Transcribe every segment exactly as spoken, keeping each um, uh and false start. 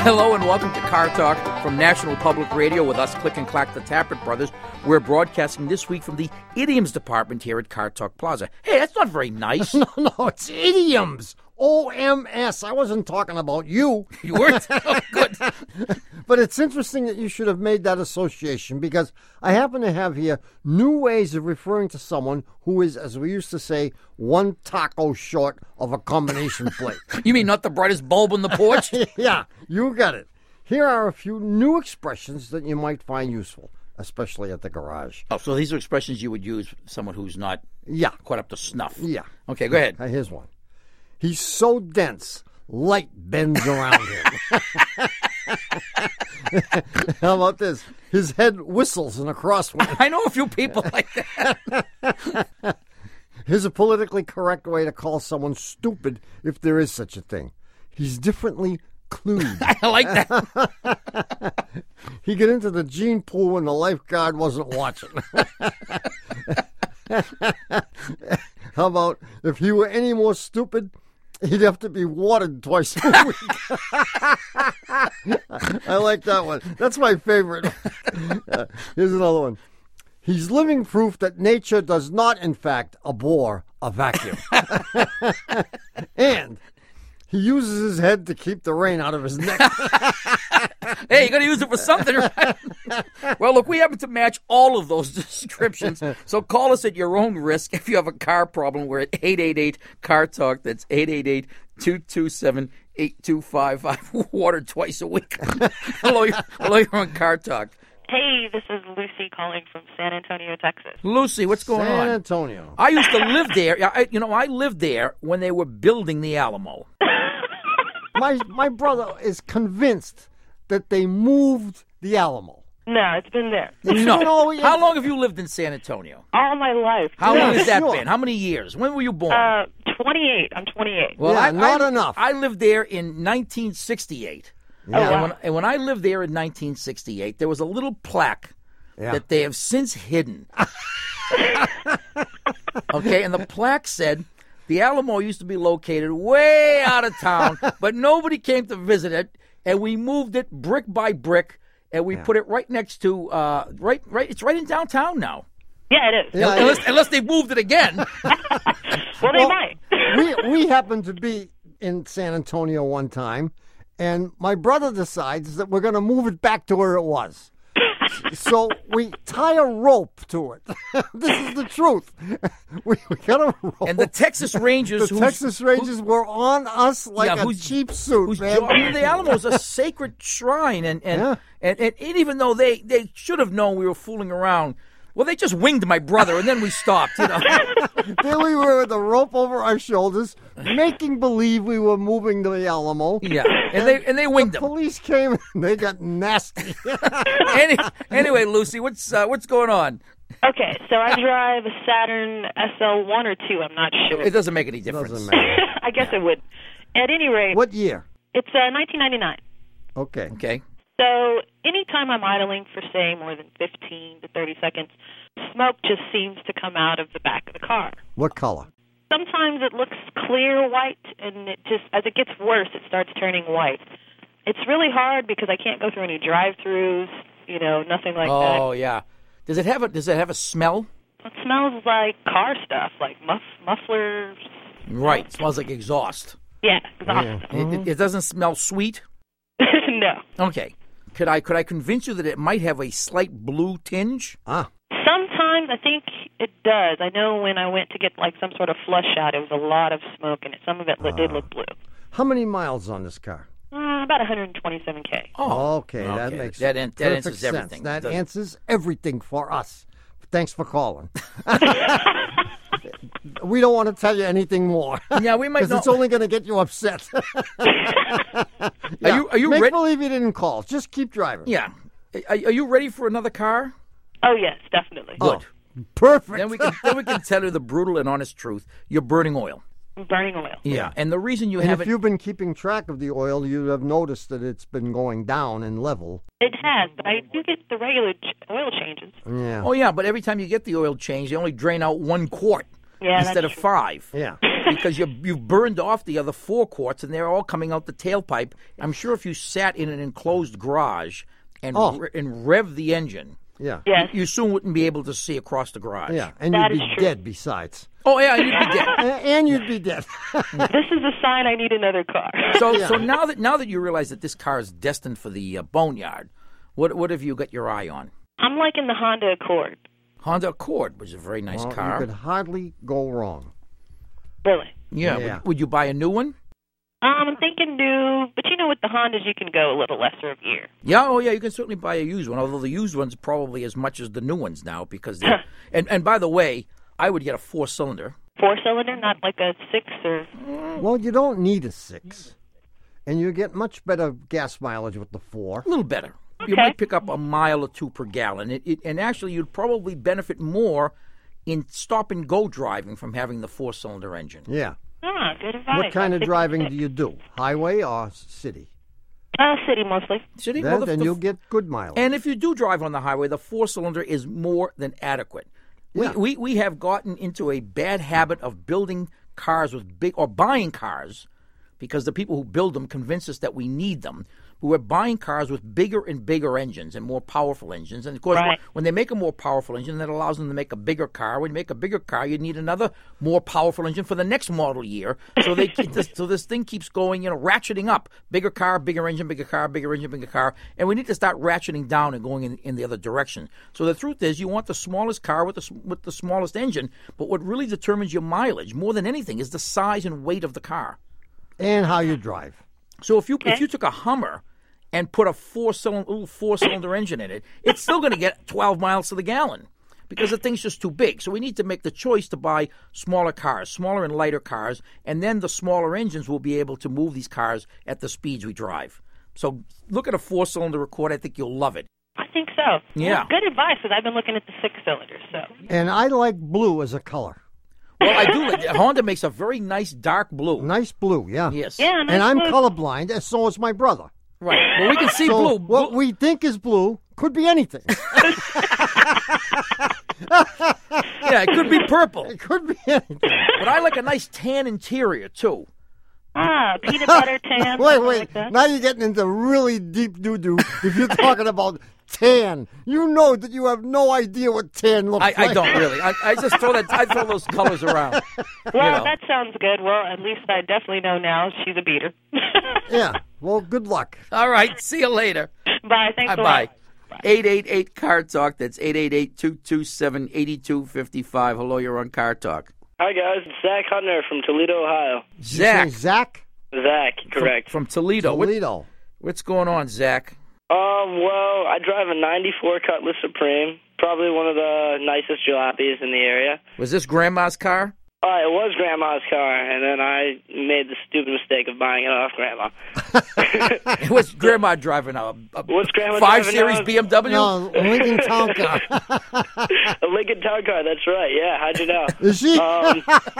Hello and welcome to Car Talk from National Public Radio with us, Click and Clack, the Tappert Brothers. We're broadcasting this week from the idioms department here at Car Talk Plaza. Hey, that's not very nice. No, no, it's idioms. O M S. I wasn't talking about you. You weren't? Oh, good. But it's interesting that you should have made that association because I happen to have here new ways of referring to someone who is, as we used to say, one taco short of a combination plate. You mean not the brightest bulb on the porch? Yeah, you got it. Here are a few new expressions that you might find useful, especially at the garage. Oh, so these are expressions you would use for someone who's not Yeah. quite up to snuff. Yeah. Okay, go ahead. Uh, Here's one. He's so dense, light bends around him. How about this? His head whistles in a crosswind. I know a few people like that. Here's a politically correct way to call someone stupid if there is such a thing. He's differently clued. I like that. He got into the gene pool when the lifeguard wasn't watching. How about if he were any more stupid, he'd have to be watered twice a week. I like that one. That's my favorite. Uh, here's another one. He's living proof that nature does not, in fact, abhor a vacuum. And he uses his head to keep the rain out of his neck. Hey, you got to use it for something, right? Well, look, we happen to match all of those descriptions, so call us at your own risk if you have a car problem. We're at eight eight eight, C A R Talk. That's eight eight eight, two two seven, eight two five five. Water twice a week. hello, you're, hello, you're on Car Talk. Hey, this is Lucy calling from San Antonio, Texas. Lucy, what's going San on? Antonio. I used to live there. I, you know, I lived there when they were building the Alamo. My my brother is convinced that they moved the Alamo. No, it's been there. It's No. been all- How long have you lived in San Antonio? All my life. How Yeah, long has that sure. been? How many years? When were you born? Uh, twenty-eight. I'm twenty-eight. Well, Yeah, I, not I, enough. I lived there in nineteen sixty-eight. Yeah. And, wow. when, and when I lived there in nineteen sixty-eight, there was a little plaque Yeah. that they have since hidden. Okay, and the plaque said, the Alamo used to be located way out of town, but nobody came to visit it, and we moved it brick by brick, and we put it right next to, uh, right, right. It's right in downtown now. Yeah, it is. Yeah, Unless, unless they moved it again. Well, they Well, might. we we happened to be in San Antonio one time, and my brother decides that we're going to move it back to where it was. So we tie a rope to it. This is the truth. We, we got a rope. And the Texas Rangers, the who's- Texas Rangers were on us like Yeah, a who's- cheap suit, who's man. I mean, the Alamo is a sacred shrine, and and, Yeah. and, and and even though they, they should have known we were fooling around, well, they just winged my brother, and then we stopped. You know, There we were with the rope over our shoulders, making believe we were moving to the Alamo. yeah, and they and they winged The them. police came and they got nasty. Any, anyway, Lucy, what's uh, what's going on? Okay, so I drive a Saturn S L one or two. I'm not sure. It doesn't make any difference. Doesn't matter. I guess it would. At any rate, What year? it's uh, nineteen ninety-nine. Okay. Okay. So anytime I'm idling for, say, more than fifteen to thirty seconds, smoke just seems to come out of the back of the car. What color? Sometimes it looks clear white, and it just as it gets worse, it starts turning white. It's really hard because I can't go through any drive-throughs, you know, nothing like Oh yeah. Does it have a Does it have a smell? that. It smells like car stuff, like muff, mufflers. Right. It smells like exhaust. Yeah, exhaust. It, it, it doesn't smell sweet. No. Okay. Could I could I convince you that it might have a slight blue tinge? Ah. Sometimes I think it does. I know when I went to get like some sort of flush out, it was a lot of smoke, and it, some of it Ah. did look blue. How many miles on this car? Uh, about one hundred twenty-seven K. Oh, Okay, that okay. makes That an- that perfect answers sense. everything. That Doesn't- answers everything for us. Thanks for calling. We don't want to tell you anything more. Yeah, we might Because not. it's only going to get you upset. Are you are you Make ready? believe you didn't call. Just keep driving. Yeah. Are, are you ready for another car? Oh yes, definitely. Good. Perfect. Then we can then we can tell you the brutal and honest truth. You're burning oil. Burning oil. Yeah. And the reason you and if haven't you've been keeping track of the oil, you'd have noticed that it's been going down in level. It has, but I do get the regular ch- oil changes. Yeah. Oh yeah, but every time you get the oil change, they only drain out one quart Yeah, instead that's of five. Yeah. because you you've burned off the other four quarts, and they're all coming out the tailpipe. I'm sure if you sat in an enclosed garage and Oh. re- and rev the engine, Yeah. Yes. you soon wouldn't be able to see across the garage. Yeah, and That you'd is be true. dead besides. Oh yeah, you'd be dead. A- And you'd be dead. This is a sign I need another car. So Yeah. so now that now that you realize that this car is destined for the uh, boneyard, what what have you got your eye on? I'm liking the Honda Accord. Honda Accord was a very nice Well, car. you could hardly go wrong. Really. Yeah. Yeah. Would, would you buy a new one? Um, I'm thinking new, but you know, with the Hondas, you can go a little lesser of year. Yeah, oh yeah, you can certainly buy a used one. Although the used one's probably as much as the new ones now because they're. and and by the way, I would get a four cylinder. Four cylinder, not like a six or. Well, you don't need a six, and you get much better gas mileage with the four. A little better. You Okay. might pick up a mile or two per gallon. It, it, and actually, you'd probably benefit more in stop and go driving from having the four cylinder engine. Yeah. Ah, good advice. What kind I'm of driving do fifty-six. you do? Highway or city? Uh, city mostly. City, Then, well, the- then the- you'll get good mileage. And if you do drive on the highway, the four cylinder is more than adequate. Yeah. We, we we have gotten into a bad habit of building cars with big or buying cars because the people who build them convince us that we need them. But we're buying cars with bigger and bigger engines and more powerful engines. And of course, Right. when they make a more powerful engine, that allows them to make a bigger car. When you make a bigger car, you need another more powerful engine for the next model year. So they keep this, so this thing keeps going, you know, ratcheting up. Bigger car, bigger engine, bigger car, bigger engine, bigger car. And we need to start ratcheting down and going in, in the other direction. So the truth is, you want the smallest car with the s- with the smallest engine. But what really determines your mileage more than anything is the size and weight of the car. and how you drive. So if you if Okay. you took a Hummer and put a four cylinder little four cylinder engine in it, it's still going to get twelve miles to the gallon because the thing's just too big. So we need to make the choice to buy smaller cars, smaller and lighter cars, and then the smaller engines will be able to move these cars at the speeds we drive. So look at a four cylinder Accord. I think you'll love it. I think so. Yeah. Well, good advice, because I've been looking at the six cylinders. So. And I like blue as a color. Well, I do. like- Honda makes a very nice dark blue. Nice blue, yeah. Yes. Yeah, nice And I'm blue. colorblind, and so is my brother. Right. Well, we can see So blue. what Blue- we think is blue could be anything. yeah, it could be purple, It could be anything. but I like a nice tan interior too. Ah, peanut butter tan. Wait, something wait. Like that. Now you're getting into really deep doo-doo if you're talking about tan. You know that you have no idea what tan looks I, like. I don't really. I, I just throw that. I throw those colors around. Well, know. that sounds good. Well, at least I definitely know now she's a beater. Yeah. Well, good luck. All right. See you later. Bye. Thanks a Bye. lot. eight eight eight Car Talk. That's eight eight eight, two two seven, eight two five five. Hello, you're on Car Talk. Hi guys, it's Zach Hutner from Toledo, Ohio. Zach. You say Zach Zach, correct. From, from Toledo. What- Toledo. what's going on, Zach? Um, well, I drive a ninety-four Cutlass Supreme, probably one of the nicest jalopies in the area. Was this Grandma's car? Uh, it was Grandma's car, and then I made the stupid mistake of buying it off Grandma. It was Grandma driving a, a What's Grandma five driving Series now? B M W? No, Lincoln Town Car. A Lincoln Town Car, that's right, yeah, how'd you know? Is she? Um,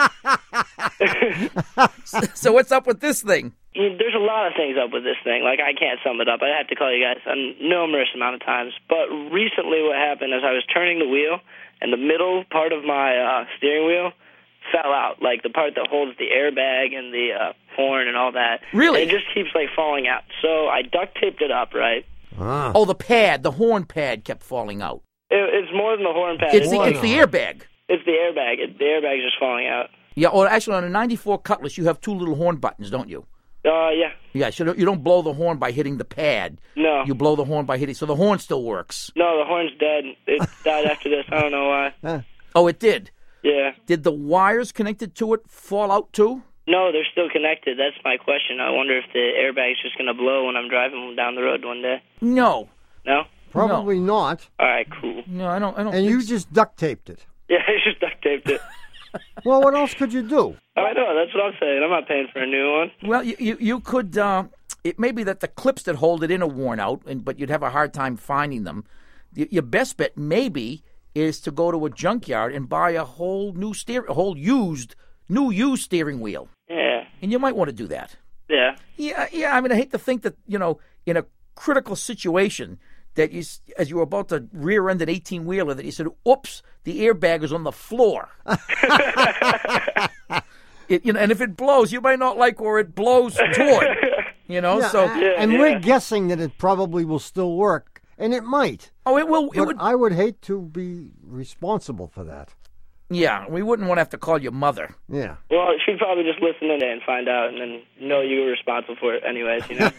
So what's up with this thing? There's a lot of things up with this thing. Like, I can't sum it up. I have to call you guys a numerous amount of times. But recently what happened is I was turning the wheel, and the middle part of my uh, steering wheel fell out, like the part that holds the airbag and the uh, horn and all that. Really? And it just keeps, like, falling out. So I duct taped it up, right? Ah. Oh, the pad, the horn pad kept falling out. It, it's more than the horn pad. It's the, Why it's the not? airbag. It's the airbag. It, the airbag's just falling out. Yeah, or actually on a ninety-four Cutlass, you have two little horn buttons, don't you? Uh, yeah. Yeah, so you don't blow the horn by hitting the pad. No. You blow the horn by hitting, so the horn still works. No, the horn's dead. It died after this. I don't know why. Oh, it did. Yeah. Did the wires connected to it fall out too? No, they're still connected. That's my question. I wonder if the airbag's just going to blow when I'm driving down the road one day. No, No? Probably not. All right, cool. no, I don't. I don't. And think you so. just duct taped it. Yeah, I just duct taped it. Well, what else could you do? I know, that's what I'm saying. I'm not paying for a new one. Well, you you, you could. Uh, it may be that the clips that hold it in are worn out, and but you'd have a hard time finding them. Y- Your best bet maybe is to go to a junkyard and buy a whole new steer, a whole used, new used steering wheel, Yeah, and you might want to do that. yeah. Yeah, yeah. I mean, I hate to think that you know, in a critical situation, that you, s- as you were about to rear-end an eighteen-wheeler, that you said, "Oops, the airbag is on the floor." It, you know, and if it blows, you might not like where it blows toward. You know, Yeah, so and, Yeah, and yeah. we're guessing that it probably will still work, and it might. oh, it will. It But would. I would hate to be responsible for that. Yeah, we wouldn't want to have to call your mother. Yeah. Well, she'd probably just listen in and find out, and then know you were responsible for it anyways, you know?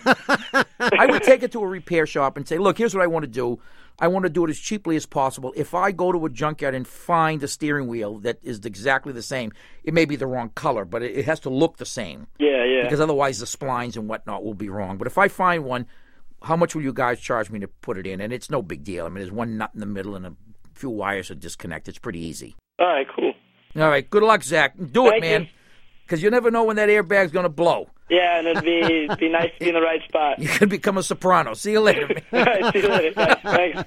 I would take it to a repair shop and say, look, here's what I want to do. I want to do it as cheaply as possible. If I go to a junkyard and find a steering wheel that is exactly the same, it may be the wrong color, but it, it has to look the same. Yeah, yeah. Because otherwise the splines and whatnot will be wrong. But if I find one, how much will you guys charge me to put it in? And it's no big deal. I mean, there's one nut in the middle and a few wires are disconnected. It's pretty easy. All right, cool. All right, good luck, Zach. Do it, Thank man. you. Because you never know when that airbag's going to blow. Yeah, and it'd be it'd be nice to be in the right spot. You could become a soprano. See you later, man. All right, see you later. Thanks.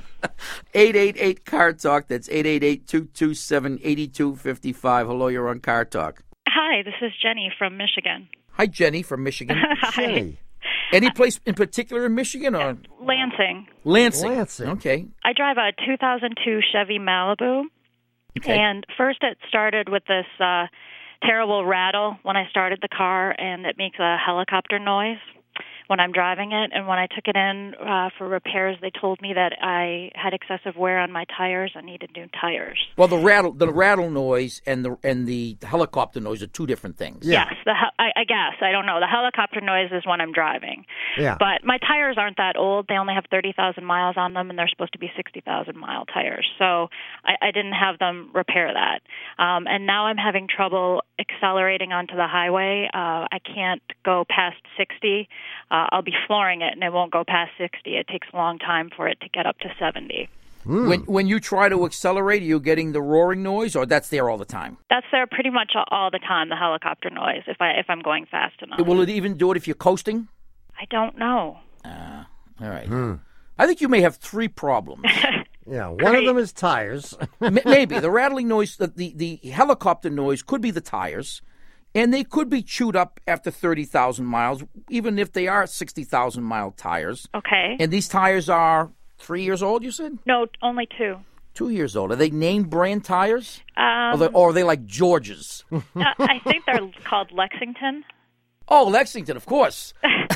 eight eight eight, car talk. That's eight eight eight, two two seven, eight two five five. Hello, you're on Car Talk. Hi, this is Jenny from Michigan. Hi, Jenny from Michigan. Jenny. Any place in particular in Michigan or Lansing. Lansing? Lansing. Okay. I drive a two thousand two Chevy Malibu. Okay. And first it started with this uh, terrible rattle when I started the car, and it makes a helicopter noise when I'm driving it. And when I took it in uh, for repairs, they told me that I had excessive wear on my tires and needed new tires. Well, the rattle, the rattle noise and the and the helicopter noise are two different things. Yeah. Yes, the hel- I, I guess. I don't know. The helicopter noise is when I'm driving. Yeah. But my tires aren't that old. They only have thirty thousand miles on them, and they're supposed to be sixty thousand mile tires. So I, I didn't have them repair that. Um, and now I'm having trouble accelerating onto the highway. Uh, I can't go past sixty. Uh, I'll be flooring it, and it won't go past sixty. It takes a long time for it to get up to seventy. When when you try to accelerate, are you getting the roaring noise, or that's there all the time? That's there pretty much all the time, the helicopter noise, if, I, if I'm going fast enough. Will it even do it if you're coasting? I don't know. All right. I think you may have three problems. Yeah, one of them is tires. M- Maybe the rattling noise, the, the the helicopter noise could be the tires, and they could be chewed up after thirty thousand miles, even if they are sixty thousand mile tires. Okay. And these tires are three years old, you said? No, only two. Two years old. Are they name brand tires? Um, or, they, or are they like George's? uh, I think they're called Lexington. Oh, Lexington, of course.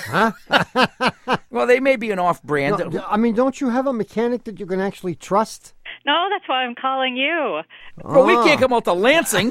Well, they may be an off-brand. No, I mean, don't you have a mechanic that you can actually trust? No, that's why I'm calling you. Well, we can't come out to Lansing.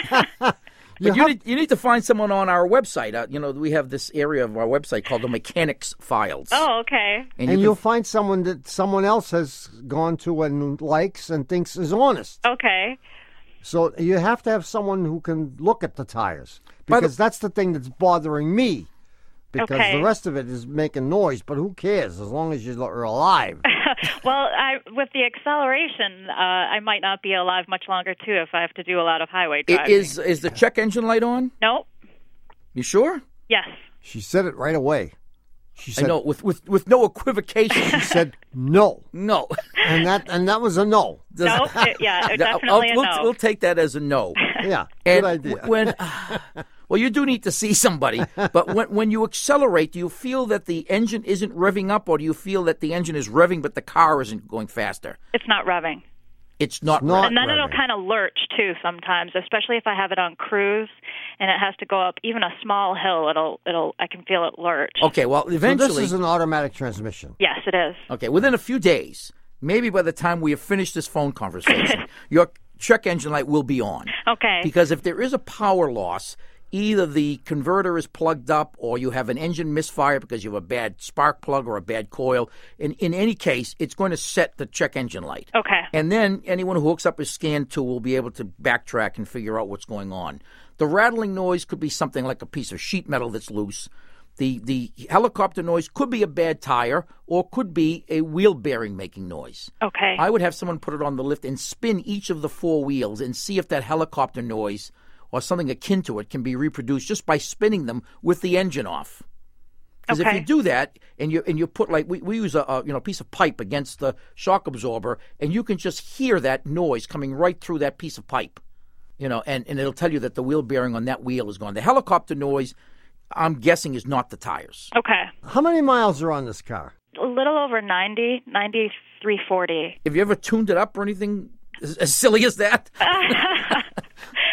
You But you have- need, you need to find someone on our website. Uh, you know, we have this area of our website called the Mechanics Files. Oh, okay. and, and you you'll can, find someone that someone else has gone to and likes and thinks is honest. Okay. So you have to have someone who can look at the tires, By the- because that's the thing that's bothering me. Because Okay. the rest of it is making noise, but who cares as long as you're alive? Well, I, with the acceleration, uh, I might not be alive much longer, too, if I have to do a lot of highway I- driving. is is the check engine light on? No? You sure? Yes. She said it right away. She I said, know, with, with, with no equivocation. She said no, no. and that and that was a no. Does- No? It- yeah, I'll- definitely a we'll, no. we'll take that as a no. Yeah, And good idea. w- when, well, you do need to see somebody. But when when you accelerate, do you feel that the engine isn't revving up, or do you feel that the engine is revving but the car isn't going faster? It's not revving. It's not. not- And then it'll revving. kind of lurch, too, sometimes, especially if I have it on cruise and it has to go up even a small hill. It'll, it'll, I can feel it lurch. Okay, well, So eventually. this is an automatic transmission. Yes, it is. Okay, within a few days, maybe by the time we have finished this phone conversation, your check engine light will be on. Okay. Because if there is a power loss, either the converter is plugged up or you have an engine misfire because you have a bad spark plug or a bad coil. In, in any case, it's going to set the check engine light. Okay. And then anyone who hooks up a scan tool will be able to backtrack and figure out what's going on. The rattling noise could be something like a piece of sheet metal that's loose. The the helicopter noise could be a bad tire or could be a wheel bearing making noise. Okay. I would have someone put it on the lift and spin each of the four wheels and see if that helicopter noise or something akin to it can be reproduced just by spinning them with the engine off. Because if Okay. you do that and you and you put like we, we use a, a you know piece of pipe against the shock absorber and you can just hear that noise coming right through that piece of pipe, you know, and, and it'll tell you that the wheel bearing on that wheel is gone. The helicopter noise, I'm guessing, is not the tires. Okay. How many miles are on this car? A little over ninety, ninety-three forty. Have you ever tuned it up or anything as, as silly as that?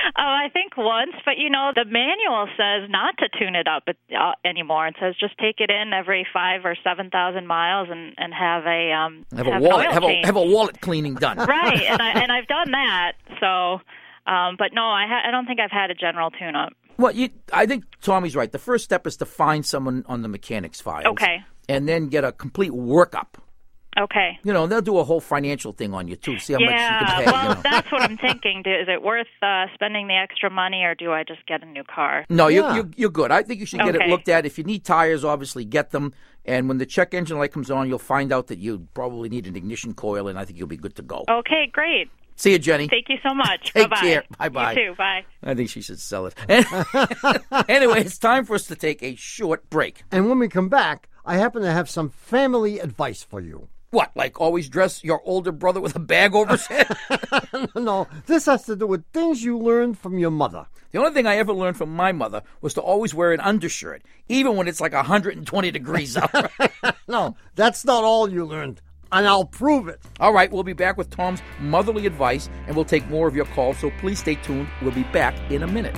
I think once, but you know, the manual says not to tune it up uh, anymore. It says just take it in every five or seven thousand miles and, and have a um have, have a wallet an oil have change. a have a wallet cleaning done. Right, and I and I've done that. So, um, but no, I ha- I don't think I've had a general tune up. Well, you, I think Tommy's right. The first step is to find someone on the mechanics files. Okay. And then get a complete workup. Okay. You know, they'll do a whole financial thing on you, too. See how yeah, much you can pay. well, you know? that's what I'm thinking. Do, is it worth uh, spending the extra money, or do I just get a new car? No, Yeah. you're, you're, you're good. I think you should get Okay. it looked at. If you need tires, obviously get them. And when the check engine light comes on, you'll find out that you probably need an ignition coil, and I think you'll be good to go. Okay, great. See you, Jenny. Thank you so much. Take Bye-bye. care. Bye-bye. You too. Bye. I think she should sell it. Anyway, it's time for us to take a short break. And when we come back, I happen to have some family advice for you. What, like always dress your older brother with a bag over his head? No, this has to do with things you learned from your mother. The only thing I ever learned from my mother was to always wear an undershirt, even when it's like one hundred twenty degrees out. No, that's not all you learned, and I'll prove it. All right, we'll be back with Tom's motherly advice, and we'll take more of your calls, so please stay tuned. We'll be back in a minute.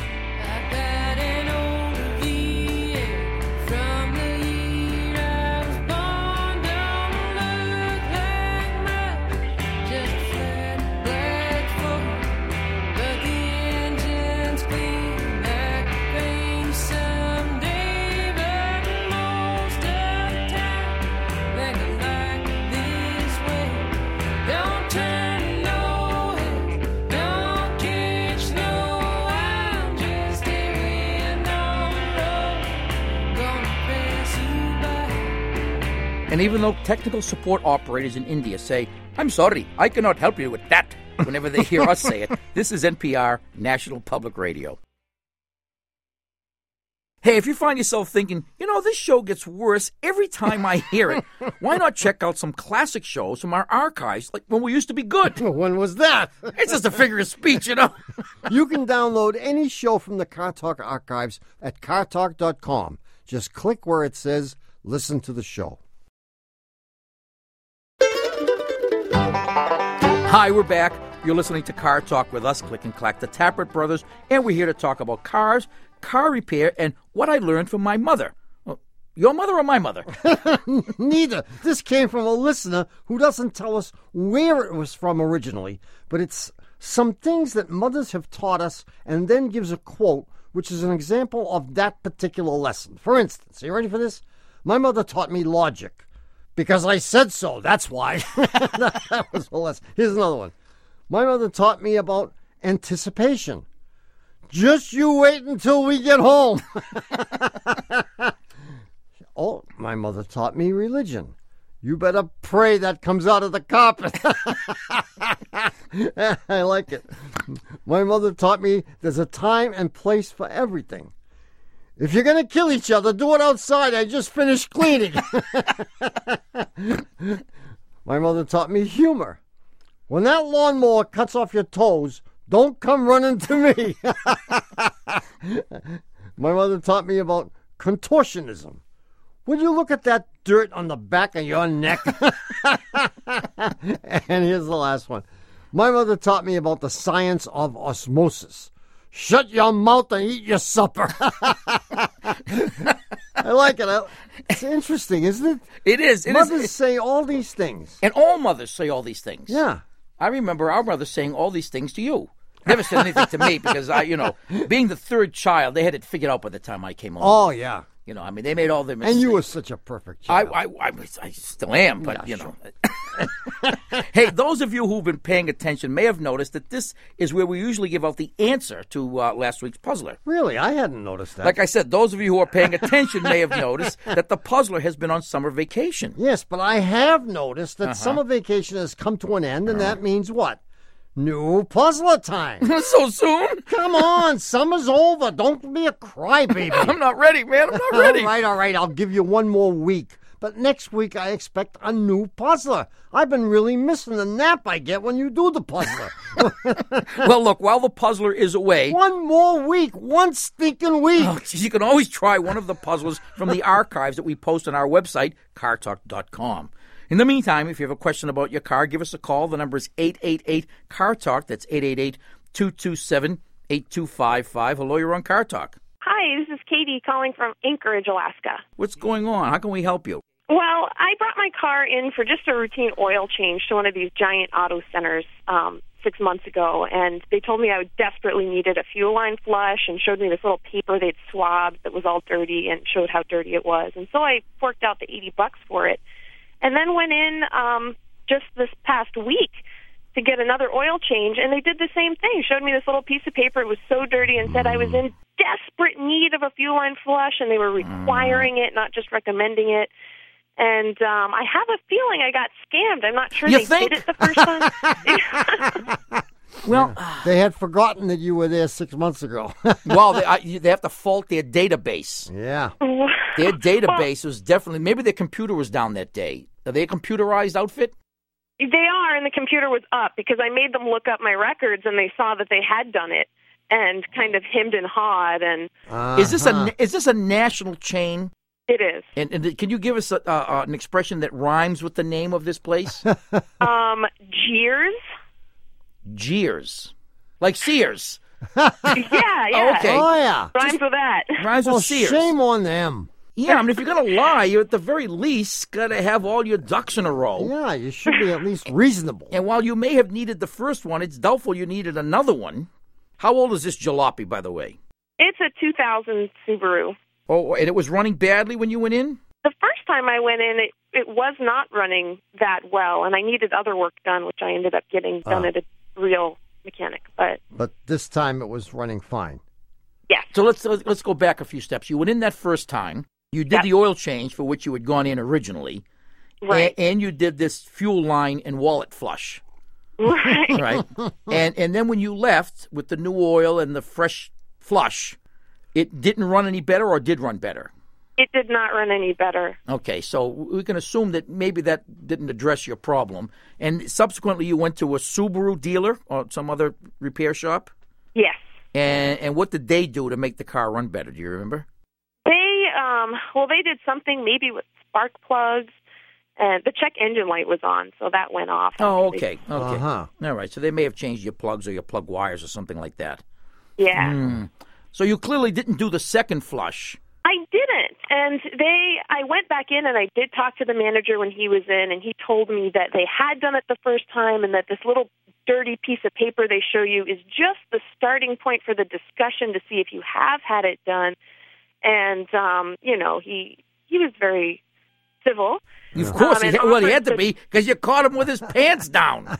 And even though technical support operators in India say, "I'm sorry, I cannot help you with that," whenever they hear us say it, this is N P R, National Public Radio. Hey, if you find yourself thinking, you know, this show gets worse every time I hear it, why not check out some classic shows from our archives, like when we used to be good? When was that? It's just a figure of speech, you know. You can download any show from the Car Talk archives at car talk dot com. Just click where it says listen to the show. Hi, we're back. You're listening to Car Talk with us, Click and Clack, the Tappert Brothers, and we're here to talk about cars, car repair, and what I learned from my mother. Well, your mother or my mother? Neither. This came from a listener who doesn't tell us where it was from originally, but it's some things that mothers have taught us, and then gives a quote, which is an example of that particular lesson. For instance, are you ready for this? My mother taught me logic. Because I said so, that's why. That was the lesson. Here's another one. My mother taught me about anticipation. Just you wait until we get home. Oh, my mother taught me religion. You better pray that comes out of the carpet. I like it. My mother taught me there's a time and place for everything. If you're going to kill each other, do it outside. I just finished cleaning. My mother taught me humor. When that lawnmower cuts off your toes, don't come running to me. My mother taught me about contortionism. Would you look at that dirt on the back of your neck? And here's the last one. My mother taught me about the science of osmosis. Shut your mouth and eat your supper. I like it. I, it's interesting, isn't it? It is. It Mothers is. say all these things. And all mothers say all these things. Yeah. I remember our mother saying all these things to you. Never said anything to me because, I, you know, being the third child, they had it figured out by the time I came home. Oh, yeah. You know, I mean, they made all their mistakes. And you were such a perfect I, child. I, I, I still am, but, Yeah, you know. Hey, those of you who've been paying attention may have noticed that this is where we usually give out the answer to uh, last week's puzzler. Really? I hadn't noticed that. Like I said, those of you who are paying attention may have noticed that the puzzler has been on summer vacation. Yes, but I have noticed that Uh-huh. summer vacation has come to an end, and that means what? New puzzler time. So soon? Come on, summer's over. Don't be a crybaby. I'm not ready, man. I'm not ready. All right, all right. I'll give you one more week. But next week, I expect a new puzzler. I've been really missing the nap I get when you do the puzzler. Well, look, while the puzzler is away, One more week. One stinking week. oh, geez, you can always try one of the puzzles from the archives that we post on our website, car talk dot com. In the meantime, if you have a question about your car, give us a call. The number is eight eight eight, C A R Talk. That's eight eight eight, two two seven, eight two five five. Hello, you're on Car Talk. Hi, this is Katie calling from Anchorage, Alaska. What's going on? How can we help you? Well, I brought my car in for just a routine oil change to one of these giant auto centers um, six months ago, and they told me I desperately needed a fuel line flush and showed me this little paper they'd swabbed that was all dirty and showed how dirty it was. And so I forked out the eighty bucks for it, and then went in um, just this past week to get another oil change, and they did the same thing. Showed me this little piece of paper. It was so dirty and said I was in desperate need of a fuel line flush, and they were requiring it, not just recommending it. And um, I have a feeling I got scammed. I'm not sure You they think? did it the first time. Well, They had forgotten that you were there six months ago. well, they, I, they have to fault their database. yeah. Their database was definitely, maybe their computer was down that day. Are they a computerized outfit? They are, and the computer was up because I made them look up my records, and they saw that they had done it and kind of hemmed and hawed, and Is this Uh-huh. a is this a national chain? it is. And, and can you give us a, uh, an expression that rhymes with the name of this place? Um, Jeers? Jeers, like Sears. Yeah, yeah. Okay. Oh, yeah. Rhymes with that. Rhymes Well, with Sears. shame on them. Yeah, I mean, if you're gonna lie, you at the very least gotta have all your ducks in a row. Yeah, you should be at least reasonable. And while you may have needed the first one, it's doubtful you needed another one. How old is this jalopy, by the way? It's a two thousand Subaru. Oh, and it was running badly when you went in? The first time I went in, it, it was not running that well, and I needed other work done, which I ended up getting done Oh. at a real mechanic. But But this time it was running fine. yes, So let's let's go back a few steps. You went in that first time. You did Yep. the oil change for which you had gone in originally. right, A- and you did this fuel line and wallet flush. right. Right. and and then when you left with the new oil and the fresh flush, it didn't run any better or did run better? It did not run any better. Okay, so we can assume that maybe that didn't address your problem. And subsequently you went to a Subaru dealer or some other repair shop? Yes. And and what did they do to make the car run better? Do you remember? They, um, well, they did something maybe with spark plugs, and the check engine light was on, so that went off. Oh, okay. Okay. Uh-huh. All right. So they may have changed your plugs or your plug wires or something like that. Yeah. So you clearly didn't do the second flush. I didn't. And they, I went back in and I did talk to the manager when he was in, and he told me that they had done it the first time and that this little dirty piece of paper they show you is just the starting point for the discussion to see if you have had it done. And, um, you know, he he was very civil. Of course, Um, he and had, well, he offered had to to- be because you caught him with his pants down.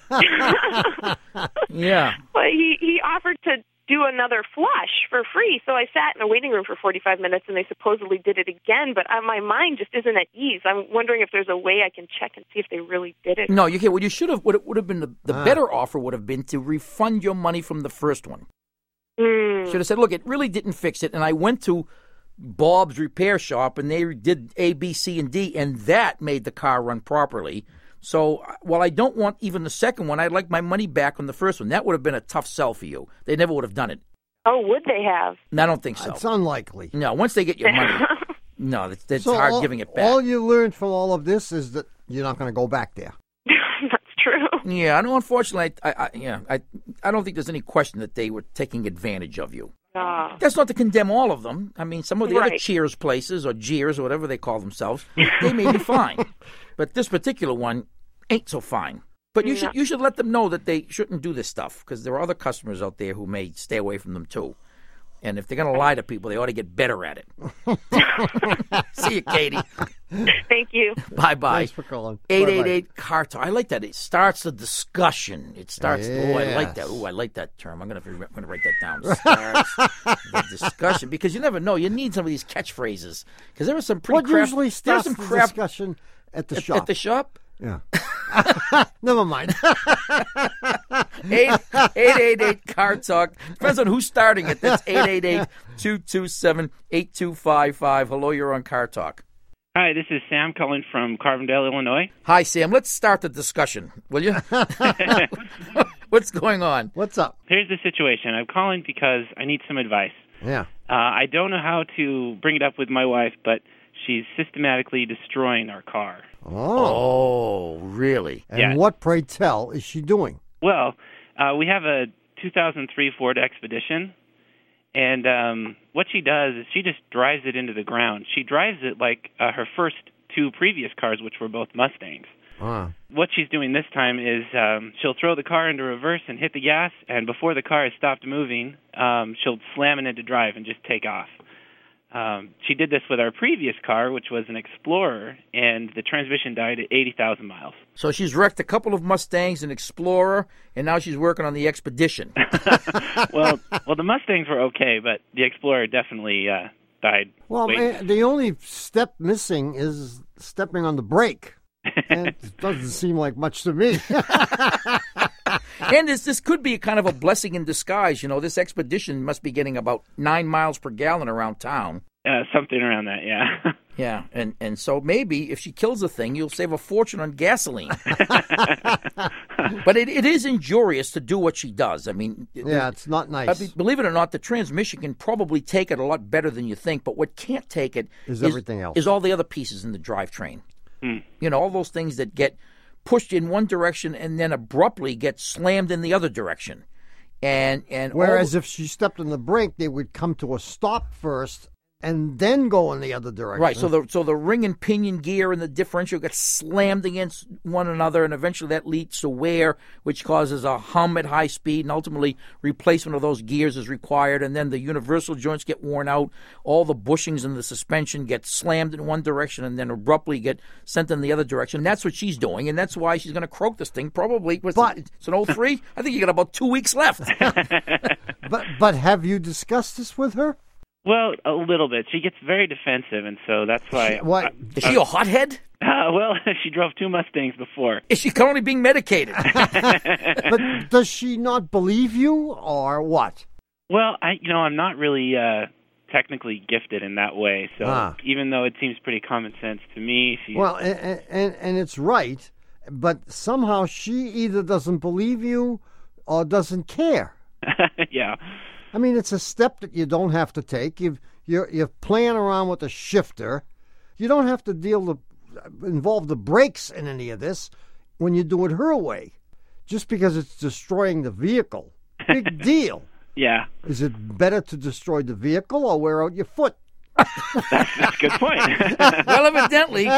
Yeah. But he, he offered to do another flush for free. So I sat in a waiting room for forty-five minutes, and they supposedly did it again. But uh, my mind just isn't at ease. I'm wondering if there's a way I can check and see if they really did it. No, you can't. What you should have, what it would have been the, the better offer would have been to refund your money from the first one. Mm. Should have said, look, it really didn't fix it, and I went to Bob's repair shop, and they did A, B, C, and D, and that made the car run properly. So while I don't want even the second one, I'd like my money back on the first one. That would have been a tough sell for you. They never would have done it. Oh, would they have? And I don't think so. It's unlikely. No, once they get your money, no, it's, it's So hard all, giving it back. all you learned from all of this is that you're not going to go back there. That's true. Yeah, I know. Unfortunately, I, I, yeah, I, I don't think there's any question that they were taking advantage of you. Ah. That's not to condemn all of them. I mean, some of the other Right. Cheers places or Jeers or whatever they call themselves, they may be fine, but this particular one ain't so fine. But you No. should you should let them know that they shouldn't do this stuff because there are other customers out there who may stay away from them too. And if they're going to lie to people, they ought to get better at it. See you, Katie. Thank you. Bye bye. Thanks for calling. eight eight eight car talk. I like that. It starts the discussion. It starts. Oh, I like that. Yes. Oh, I like that term. I'm gonna I'm gonna write that down. Starts the discussion because you never know. You need some of these catchphrases because there are some pretty. What crap, usually there's starts some the crap discussion at the at, shop? at the shop. Yeah. Never mind. Eight eight eight eight car talk. Depends on who's starting it. That's eight eight eight two two seven eight two five five. Hello, you're on Car Talk. Hi, this is Sam calling from Carbondale, Illinois. Hi, Sam. Let's start the discussion, will you? What's going on? What's up? Here's the situation. I'm calling because I need some advice. Yeah. Uh, I don't know how to bring it up with my wife, but she's systematically destroying our car. Oh. Oh, really? And yeah. what, pray tell, is she doing? Well, uh, we have a two thousand three Ford Expedition. And um, what she does is she just drives it into the ground. She drives it like uh, her first two previous cars, which were both Mustangs. Ah. What she's doing this time is um, she'll throw the car into reverse and hit the gas, and before the car has stopped moving, um, she'll slam it into drive and just take off. Um, she did this with our previous car, which was an Explorer, and the transmission died at eighty thousand miles. So she's wrecked a couple of Mustangs, an Explorer, and now she's working on the Expedition. well, well, the Mustangs were okay, but the Explorer definitely uh, died. Well, man, the only step missing is stepping on the brake. And it doesn't seem like much to me. And this this could be kind of a blessing in disguise. You know, this Expedition must be getting about nine miles per gallon around town. Uh, something around that, yeah. Yeah, and, and so maybe if she kills the thing, you'll save a fortune on gasoline. But it, it is injurious to do what she does. I mean, yeah, it's not nice. I mean, believe it or not, the transmission can probably take it a lot better than you think. But what can't take it is, is everything else. Is all the other pieces in the drivetrain. Hmm. You know, all those things that get pushed in one direction and then abruptly get slammed in the other direction. And and Whereas all, if she stepped on the brake, they would come to a stop first and then go in the other direction. Right, so the so the ring and pinion gear and the differential get slammed against one another, and eventually that leads to wear, which causes a hum at high speed, and ultimately replacement of those gears is required, and then the universal joints get worn out, all the bushings in the suspension get slammed in one direction and then abruptly get sent in the other direction. And that's what she's doing, and that's why she's going to croak this thing probably. But, it's an oh three. I think you got about two weeks left. but But have you discussed this with her? Well, a little bit. She gets very defensive, and so that's why... What? I, Is she a hothead? Uh, well, she drove two Mustangs before. Is she currently being medicated? But does she not believe you, or what? Well, I, you know, I'm not really uh, technically gifted in that way, so Ah. even though it seems pretty common sense to me, she... Well, and, and, and it's right, but somehow she either doesn't believe you or doesn't care. yeah. I mean, it's a step that you don't have to take. You've, you're you're playing around with a shifter. You don't have to deal the involve the brakes in any of this when you do it her way, just because it's destroying the vehicle. Big deal. Yeah. Is it better to destroy the vehicle or wear out your foot? That's, that's a good point. Well, evidently.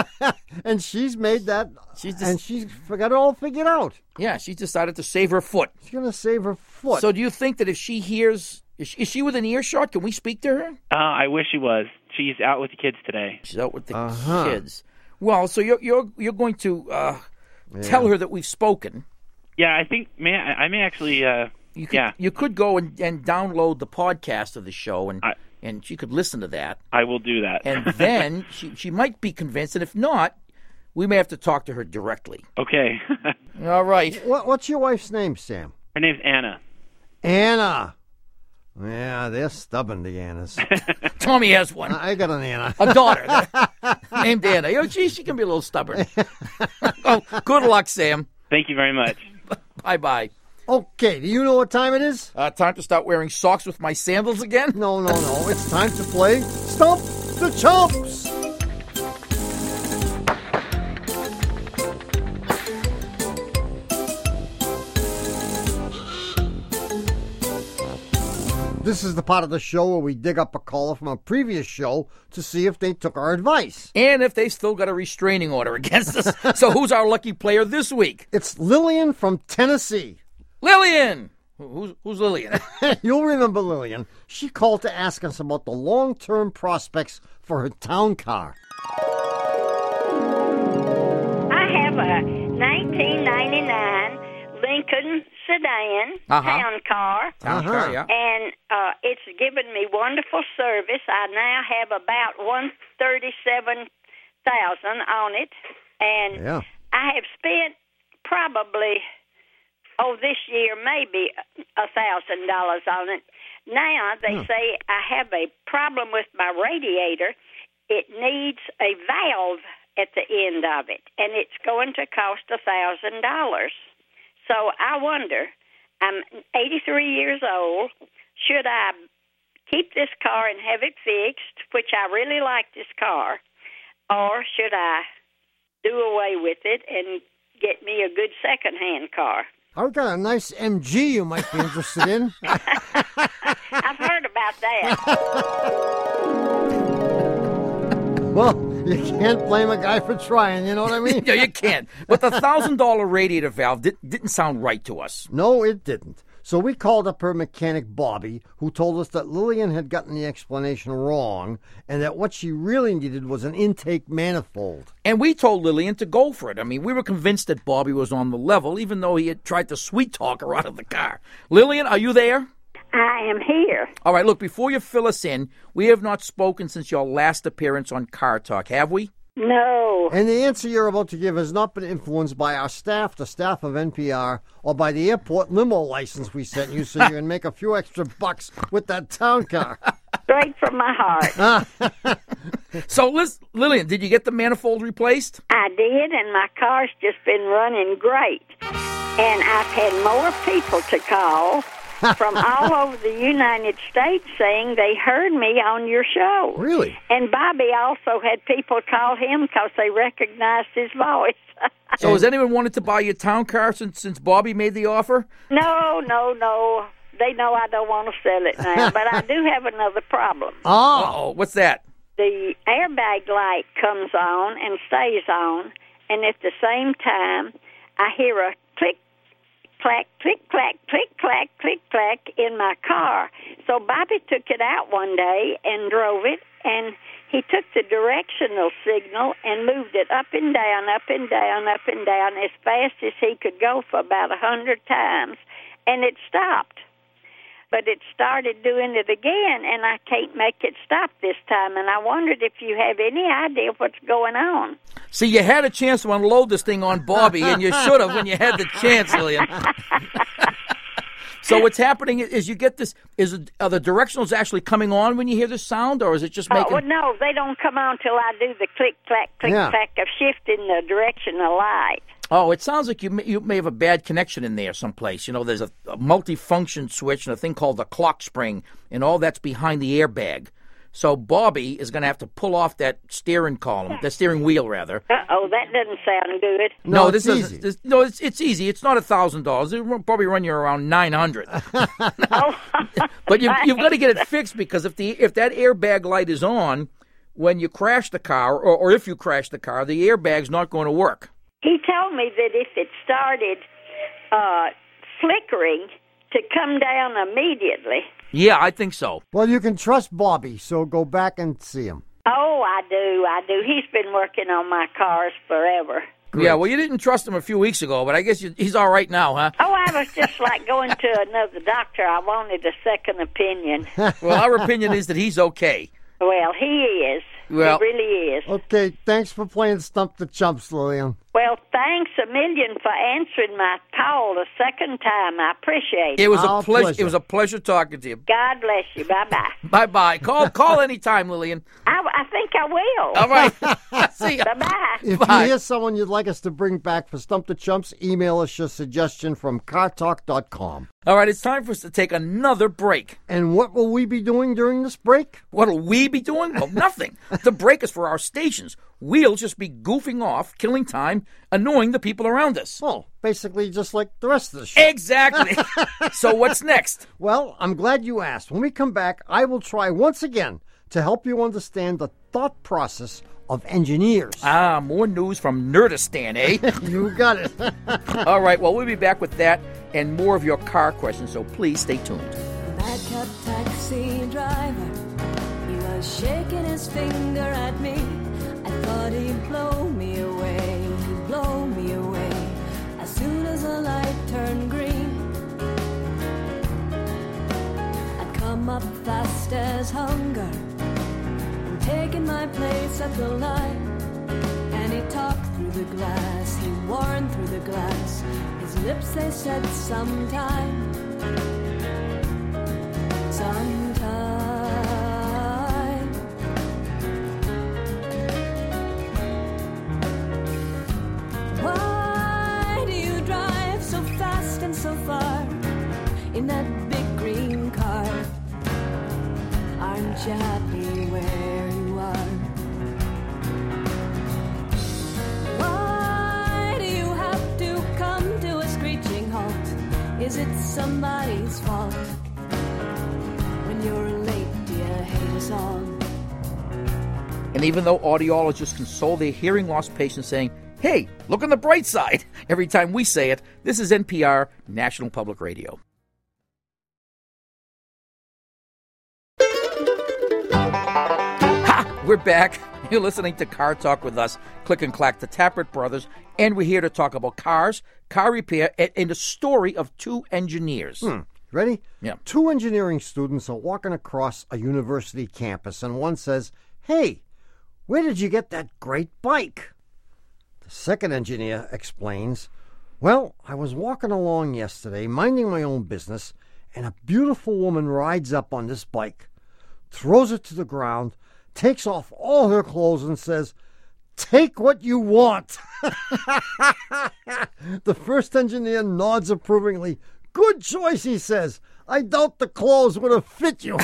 And she's made that, She's just, and she's got it all figured out. yeah, she's decided to save her foot. She's going to save her foot. So do you think that if she hears, is she, is she within earshot? Can we speak to her? Uh, I wish she was. She's out with the kids today. She's out with the Uh-huh. kids. Well, so you're you're you're going to uh, tell her that we've spoken. Yeah, I think may I, I may actually. Uh, You could, yeah, you could go and, and download the podcast of the show, and I- and she could listen to that. I will do that. And then she she might be convinced, and if not, we may have to talk to her directly. Okay. All right. What, what's your wife's name, Sam? Her name's Anna. Anna. Yeah, they're stubborn, the Annas. Tommy has one. I got an Anna. A daughter named Anna. Oh, gee, she can be a little stubborn. Oh, good luck, Sam. Thank you very much. Bye-bye. Okay, do you know what time it is? Uh, time to start wearing socks with my sandals again? No, no, no. It's time to play Stump the Chumps. This is the part of the show where we dig up a caller from a previous show to see if they took our advice. And if they still got a restraining order against us. So who's our lucky player this week? It's Lillian from Tennessee. Lillian! Who's, who's Lillian? You'll remember Lillian. She called to ask us about the long-term prospects for her town car. I have a nineteen ninety-nine Lincoln sedan Uh-huh. town car, Town Uh-huh. car, yeah. and uh, it's given me wonderful service. I now have about one thirty-seven thousand on it, and Yeah. I have spent probably, oh, this year maybe a thousand dollars on it. Now they Hmm. say I have a problem with my radiator. It needs a valve at the end of it, and it's going to cost a thousand dollars. So I wonder, I'm eighty-three years old. Should I keep this car and have it fixed, which I really like this car, or should I do away with it and get me a good second-hand car? I've got a nice M G you might be interested in. I've heard about that. Well, you can't blame a guy for trying, you know what I mean? No, you can't. But the one thousand dollars radiator valve did, didn't sound right to us. No, it didn't. So we called up her mechanic, Bobby, who told us that Lillian had gotten the explanation wrong and that what she really needed was an intake manifold. And we told Lillian to go for it. I mean, we were convinced that Bobby was on the level, even though he had tried to sweet-talk her out of the car. Lillian, are you there? I am here. All right, look, before you fill us in, we have not spoken since your last appearance on Car Talk, have we? No. And the answer you're about to give has not been influenced by our staff, the staff of N P R, or by the airport limo license we sent you so you can make a few extra bucks with that town car. Straight from my heart. So, Liz, Lillian, did you get the manifold replaced? I did, and my car's just been running great. And I've had more people to call from all over the United States saying they heard me on your show. Really? And Bobby also had people call him because they recognized his voice. So has anyone wanted to buy your town car since, since Bobby made the offer? No, no, no. They know I don't want to sell it now, but I do have another problem. Oh. Uh-oh, what's that? The airbag light comes on and stays on, and at the same time, I hear a click, clack, click, clack, click, clack, click, clack in my car. So Bobby took it out one day and drove it, and he took the directional signal and moved it up and down, up and down, up and down as fast as he could go for about a hundred times, and it stopped. But it started doing it again, and I can't make it stop this time. And I wondered if you have any idea what's going on. See, you had a chance to unload this thing on Bobby, and you should have when you had the chance, Lillian. So what's happening is you get this, is it, are the directionals actually coming on when you hear the sound, or is it just making... Oh, well, no, they don't come on till I do the click, clack, click, Yeah. clack of shifting the direction of light. Oh, it sounds like you may, you may have a bad connection in there someplace. You know, there's a, a multi-function switch and a thing called the clock spring, and all that's behind the airbag. So Bobby is going to have to pull off that steering column, the steering wheel, rather. Uh-oh, that doesn't sound good. No, this it's doesn't- easy. This, no, it's it's easy. It's not a thousand dollars. It will probably run you around nine hundred. Oh, But you, you've got to get it fixed because if the if that airbag light is on when you crash the car, or, or if you crash the car, the airbag's not going to work. He told me that if it started uh, flickering, to come down immediately. Yeah, I think so. Well, you can trust Bobby, so go back and see him. Oh, I do, I do. He's been working on my cars forever. Yeah, well, you didn't trust him a few weeks ago, but I guess you, he's all right now, huh? Oh, I was just like going to another doctor. I wanted a second opinion. Well, our opinion is that he's okay. Well, he is. Well- he really is. Okay, thanks for playing Stump the Chumps, Lillian. Well, thanks a million for answering my call the second time. I appreciate it. It was Our a pleasure. pleasure. It was a pleasure talking to you. God bless you. Bye-bye. Bye bye. Call call anytime, Lillian. I, I think I will. All right. See ya. Bye-bye. If Bye. you hear someone you'd like us to bring back for Stump the Chumps, email us your suggestion from car talk dot com. All right, it's time for us to take another break. And what will we be doing during this break? What'll we be doing? Well, nothing. The break is for our stations. We'll just be goofing off, killing time, annoying the people around us. Well, basically just like the rest of the show. Exactly. So what's next? Well, I'm glad you asked. When we come back, I will try once again to help you understand the thought process of engineers. Ah, more news from Nerdistan, eh? You got it. All right, well, we'll be back with that and more of your car questions, so please stay tuned. The madcap taxi driver, he was shaking his finger at me. I thought he'd blow me away, he'd blow me away. As soon as the light turned green, I'd come up fast as hunger and taken my place at the light. And he talked through the glass, he warned through the glass. His lips, they said sometime, sometime. Why do you drive so fast and so far in that big green car? Aren't you happy where you are? Why do you have to come to a screeching halt always it's somebody's fault. When you're late, do you hate us all? And even though audiologists console their hearing loss patients saying, hey, look on the bright side, every time we say it, this is N P R, National Public Radio. Ha! We're back. You're listening to Car Talk with us, Click and Clack, the Tappert brothers, and we're here to talk about cars, car repair, and, and the story of two engineers. Hmm. Ready? Yeah. Two engineering students are walking across a university campus, and one says, hey, where did you get that great bike? The second engineer explains, well, I was walking along yesterday, minding my own business, and a beautiful woman rides up on this bike, throws it to the ground, takes off all her clothes and says, take what you want. The first engineer nods approvingly. Good choice, he says. I doubt the clothes would have fit you.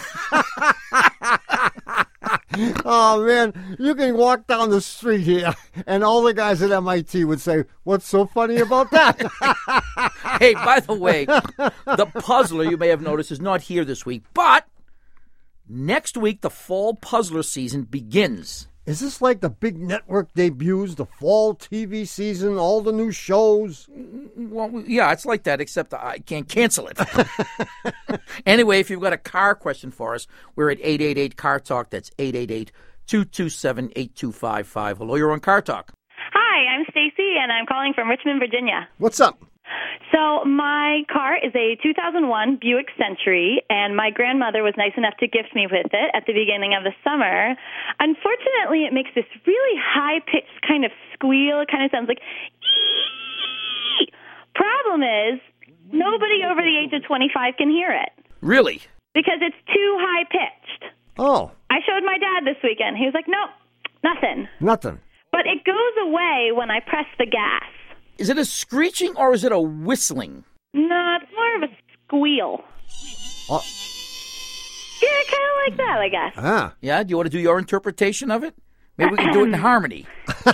Oh, man, you can walk down the street here, and all the guys at M I T would say, what's so funny about that? Hey, by the way, the puzzler, you may have noticed, is not here this week, but next week, the fall puzzler season begins. Is this like the big network debuts, the fall T V season, all the new shows? Well, yeah, it's like that, except I can't cancel it. Anyway, if you've got a car question for us, we're at eight eight eight, C A R Talk. That's eight eight eight, two two seven, eight two five five. Hello, you're on Car Talk. Hi, I'm Stacy, and I'm calling from Richmond, Virginia. What's up? So my car is a two thousand one Buick Century, and my grandmother was nice enough to gift me with it at the beginning of the summer. Unfortunately, it makes this really high-pitched kind of squeal. It kind of sounds like ee. Problem is, nobody over the age of twenty-five can hear it. Really? Because it's too high-pitched. Oh. I showed my dad this weekend. He was like, nope, nothing. Nothing. But it goes away when I press the gas. Is it a screeching or is it a whistling? No, it's more of a squeal. Oh. Yeah, kind of like that, I guess. Ah. Yeah? Do you want to do your interpretation of it? Maybe we can do it in harmony.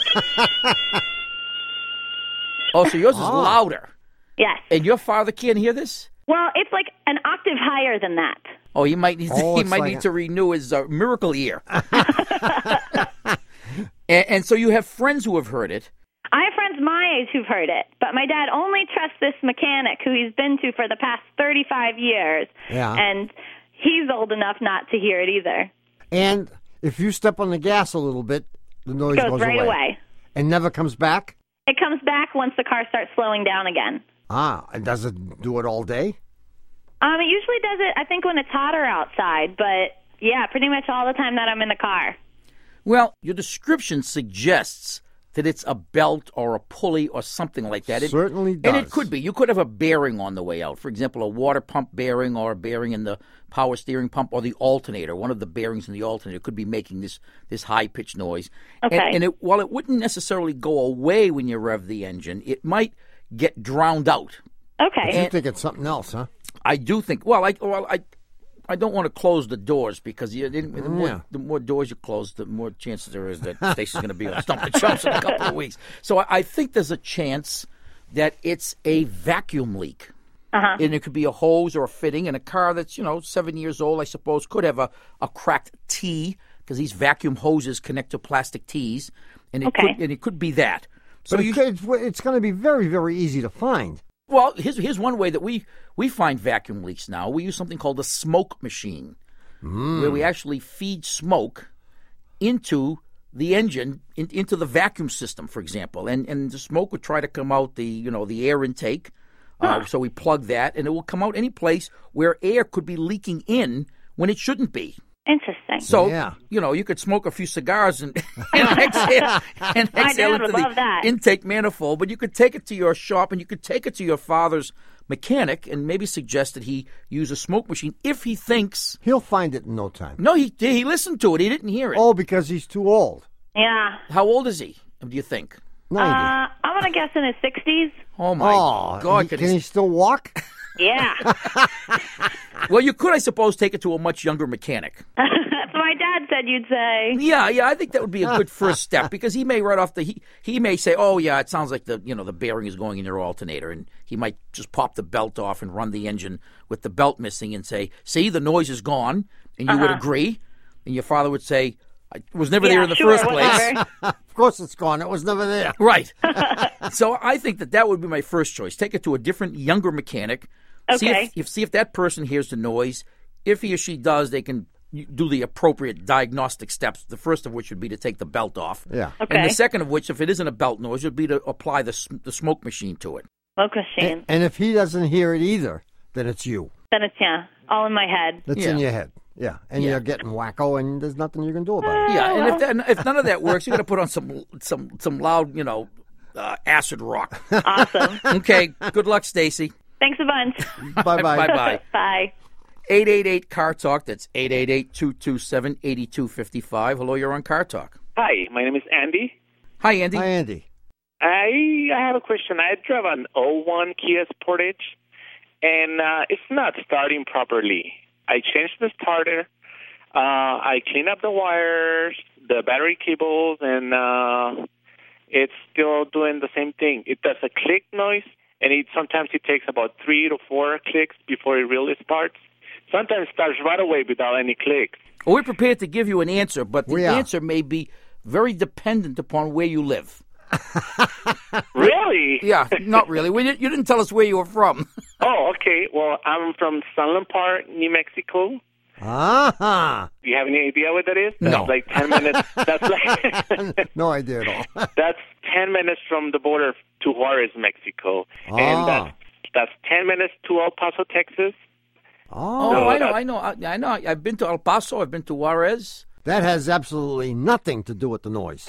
Oh, so yours is Oh. louder. Yes. And your father can't hear this? Well, it's like an octave higher than that. Oh, he might need to, Oh, he it's might like need a- to renew his uh, miracle ear. and, and so you have friends who have heard it. I have friends my age who've heard it, but my dad only trusts this mechanic who he's been to for the past thirty-five years. Yeah. And he's old enough not to hear it either. And if you step on the gas a little bit, the noise Goes goes right away. away. And never comes back? It comes back once the car starts slowing down again. Ah, and does it do it all day? Um, it usually does it, I think, when it's hotter outside, but yeah, pretty much all the time that I'm in the car. Well, your description suggests that it's a belt or a pulley or something like that. It, Certainly And it does. could be. You could have a bearing on the way out. For example, a water pump bearing or a bearing in the power steering pump or the alternator. One of the bearings in the alternator could be making this, this high-pitched noise. Okay. And, and it, while it wouldn't necessarily go away when you rev the engine, it might get drowned out. Okay. You think it's something else, huh? I do think. Well, I well I, I don't want to close the doors because you, the, more, Yeah. the more doors you close, the more chances there is that Stacey's going to be on Stump the Chumps in a couple of weeks. So I, I think there's a chance that it's a vacuum leak. Uh-huh. And it could be a hose or a fitting. And a car that's, you know, seven years old, I suppose, could have a, a cracked T because these vacuum hoses connect to plastic T's. And it, Okay. could, and it could be that. So But you it could, it's, it's going to be very, very easy to find. Well, here's here's one way that we, we find vacuum leaks now. We use something called a smoke machine, where we actually feed smoke into the engine, in, into the vacuum system, for example, and and the smoke would try to come out the you know the air intake. Uh, so we plug that, and it will come out any place where air could be leaking in when it shouldn't be. Interesting. So, Yeah. you know, you could smoke a few cigars and, and exhale, and My exhale dad into would the love that. intake manifold, but you could take it to your shop and you could take it to your father's mechanic and maybe suggest that he use a smoke machine if he thinks. He'll find it in no time. No, he he listened to it. He didn't hear it. Oh, because he's too old. Yeah. How old is he, do you think? ninety. Uh, I'm going to guess in his sixties. Oh, my oh, God. he- could can he- he still walk? Yeah. Well, you could, I suppose, take it to a much younger mechanic. That's what my dad said you'd say. Yeah, yeah, I think that would be a good first step because he may right off the he, he may say, "Oh yeah, it sounds like the you know the bearing is going in your alternator," and he might just pop the belt off and run the engine with the belt missing and say, "See, the noise is gone," and you Uh-huh. would agree, and your father would say, "I was never Yeah, there in the sure, first place." whatever. Of course it's gone. It was never there. Right. So I think that that would be my first choice. Take it to a different, younger mechanic. See Okay. if, if see if that person hears the noise. If he or she does, they can do the appropriate diagnostic steps. The first of which would be to take the belt off. Yeah. Okay. And the second of which, if it isn't a belt noise, would be to apply the sm- the smoke machine to it. Smoke machine. And, and if he doesn't hear it either, then it's you. Then it's, yeah, all in my head. It's Yeah. in your head. Yeah. And Yeah. you're getting wacko, and there's nothing you can do about it. Yeah, and if that, if none of that works, you got to put on some some some loud, you know, uh, acid rock. Awesome. Okay. Good luck, Stacy. Thanks a bunch. Bye-bye. Bye-bye. Bye. eight eight eight, C A R Talk. That's eight eight eight, two two seven, eight two five five. Hello, you're on Car Talk. Hi, my name is Andy. Hi, Andy. Hi, Andy. I I have a question. I drive an oh one Kia Sportage, and uh, it's not starting properly. I changed the starter. Uh, I clean up the wires, the battery cables, and uh, it's still doing the same thing. It does a click noise, and it sometimes it takes about three to four clicks before it really starts. Sometimes it starts right away without any clicks. Well, we're prepared to give you an answer, but the We are. answer may be very dependent upon where you live. Really? Yeah, not really. We didn't, you didn't tell us where you were from. Oh, okay. Well, I'm from Sunland Park, New Mexico. Ah. Do you have any idea what that is? No. That's like ten minutes. That's like No idea at all. that's ten minutes from the border to Juarez, Mexico, Ah. and that's that's ten minutes to El Paso, Texas. Oh, Oh, I know, that- I know, I, I know. I've been to El Paso. I've been to Juarez. that has absolutely nothing to do with the noise.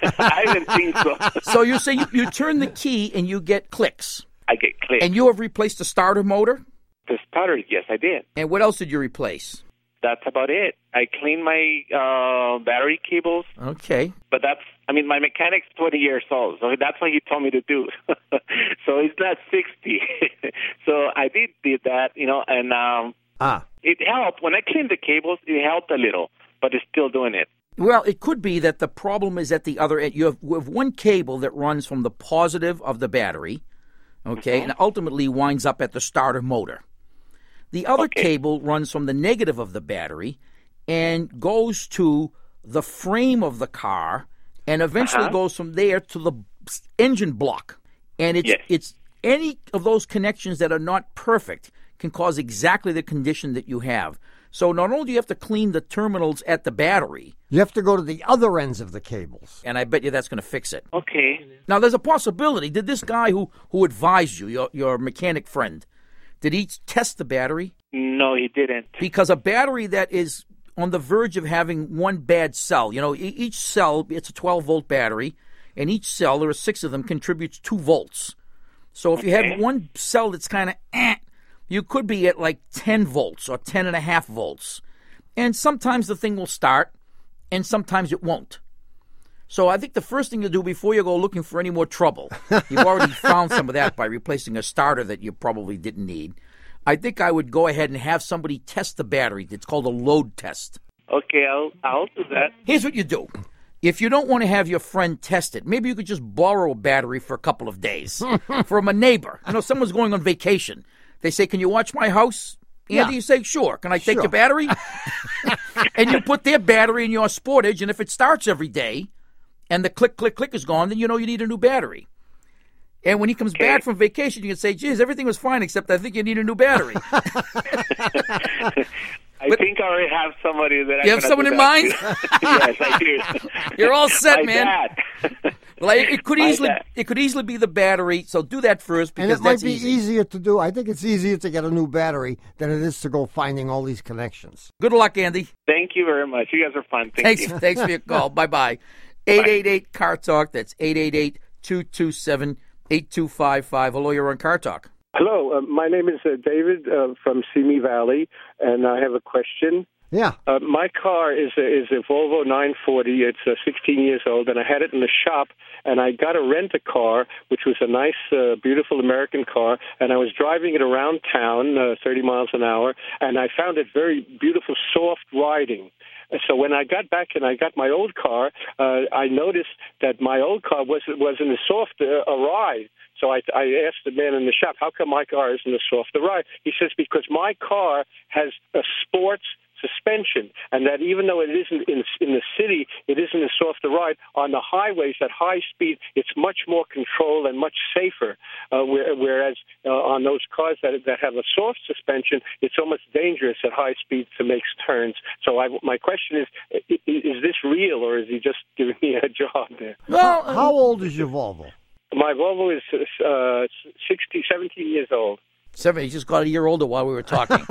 I didn't think so. So you say you, you turn the key and you get clicks, I get clicked. and you have replaced the starter motor. The starter, yes, I did. And what else did you replace? That's about it. I cleaned my uh, battery cables, Okay. but that's, I mean, my mechanic's twenty years old, so that's what he told me to do. So he's not sixty. So I did did that, you know, and um, Ah. it helped. When I cleaned the cables, it helped a little, but it's still doing it. Well, it could be that the problem is at the other end. You have, you have one cable that runs from the positive of the battery, okay, and ultimately winds up at the starter motor. The other Okay. cable runs from the negative of the battery and goes to the frame of the car and eventually Uh-huh. goes from there to the engine block. And it's Yes. it's any of those connections that are not perfect can cause exactly the condition that you have. So not only do you have to clean the terminals at the battery, You have to go to the other ends of the cables. and I bet you that's going to fix it. Okay. Now, there's a possibility. Did this guy who, who advised you, your, your mechanic friend, did he test the battery? No, he didn't. Because a battery that is on the verge of having one bad cell, you know, e- each cell, it's a twelve-volt battery, and each cell, there are six of them, contributes two volts. So if you Okay. have one cell that's kind of eh, you could be at like ten volts or ten and a half volts. And sometimes the thing will start, and sometimes it won't. So I think the first thing to do before you go looking for any more trouble, you've already found some of that by replacing a starter that you probably didn't need. I think I would go ahead and have somebody test the battery. It's called a load test. Okay, I'll I'll do that. Here's what you do. If you don't want to have your friend test it, maybe you could just borrow a battery for a couple of days from a neighbor. You know, someone's going on vacation. They say, "Can you watch my house?" Andy, Yeah. you say, "Sure." Can I take Sure. your battery? And you put their battery in your Sportage, and if it starts every day and the click, click, click is gone, then you know you need a new battery. And when he comes Okay. back from vacation, you can say, "Geez, everything was fine except I think you need a new battery." I But- think I already have somebody that I You have someone in mind? Yes, I do. You're all set, My man. dad. Well, it, it could My easily dad. it could easily be the battery. So do that first And because it might that's be easy. easier to do. I think it's easier to get a new battery than it is to go finding all these connections. Good luck, Andy. Thank you very much. You guys are fun. Thank Thanks, you. thanks for your call. Bye bye. Eight eight eight Car Talk. That's eight eight eight two two seven eight two five five. Hello, you're on Car Talk. Hello, uh, my name is uh, David uh, from Simi Valley, and I have a question. Yeah. Uh, my car is a, is a Volvo nine forty. It's uh, sixteen years old, and I had it in the shop, and I got to rent a car, which was a nice, uh, beautiful American car, and I was driving it around town, uh, thirty miles an hour, and I found it very beautiful, soft riding. So when I got back and I got my old car, uh, I noticed that my old car wasn't wasn't as soft a, a ride. So I, I asked the man in the shop, how come my car isn't as soft a ride? He says, because my car has a sports suspension, and that even though it isn't in, in the city, it isn't as soft a ride. On the highways at high speed, it's much more controlled and much safer. Uh, whereas uh, on those cars that that have a soft suspension, it's almost dangerous at high speed to make turns. So I, my question is, is this real, or is he just giving me a job there? Well, how, how old is your Volvo? My Volvo is uh, sixty, seventeen years old. Seven. He just got a year older while we were talking.